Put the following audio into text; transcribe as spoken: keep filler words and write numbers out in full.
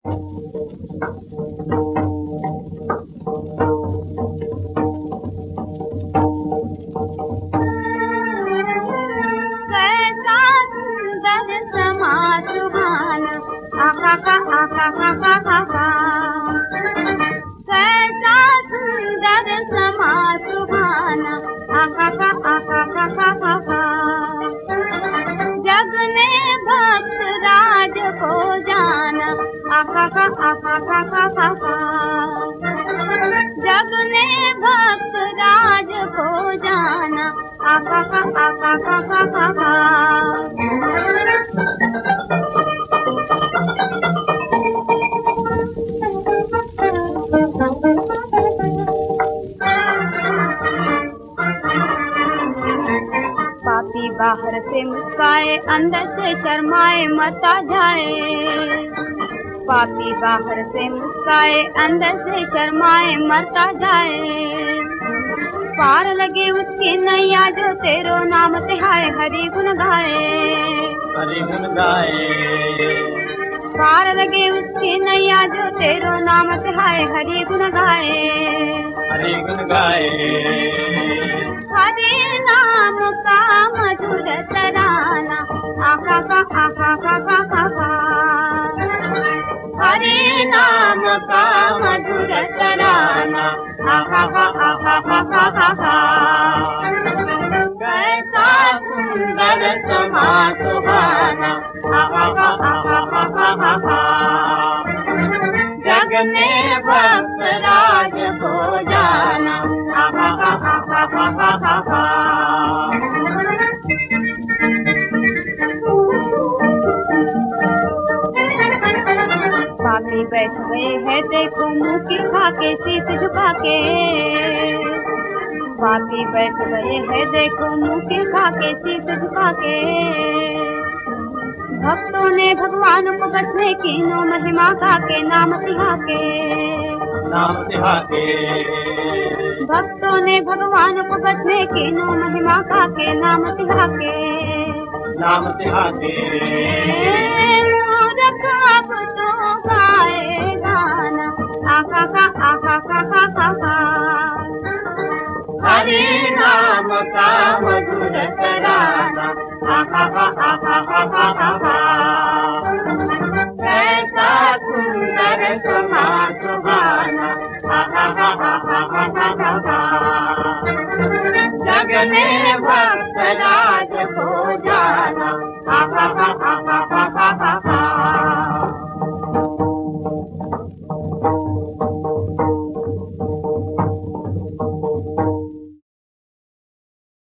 कैसा सुंदर समा सुहाना, आहा हा आहा हा हा हा। जग में भक्त राज को जाना, आहा हा आहा हा हा हा। जग में भक्त राज को जाना, आहा हा आहा हा हा हा। पापी बाहर से मुस्काए, अंदर से शर्माए मरता जाए। पापी बाहर से मुस्काए, अंदर से शर्माए मरता जाए। पार लगे उसकी नैया जो तेरो नाम तिहाए, हरि गुण गाए, हरि गुण गाए। पार लगे उसकी नैया जो तेरो नाम तिहाए, हरि गुण गाए, हरि गुण गाए। हरि नाम का मधुर तराना, आहा हा आहा हा हा हा। हरि नाम का मधुर तराना, आहा हा आहा हा हा। कैसा सुंदर समा सुहाना, आहा हा आहा हा। जग में भक्त राज को जाना, आहा हा आहा हा। पापी बैठ गए हैं देखो मुंह की खाके, शीश झुका के। पापी बैठ गए हैं देखो मुंह की खाके, शीश झुका के। भक्तों ने भगवान को बसने की नो महिमा गा के, नाम तिहाके, नाम तिहाके। भक्तों ने भगवान को बसने की नो महिमा गा के, नाम तिहाके, नाम तिहाके।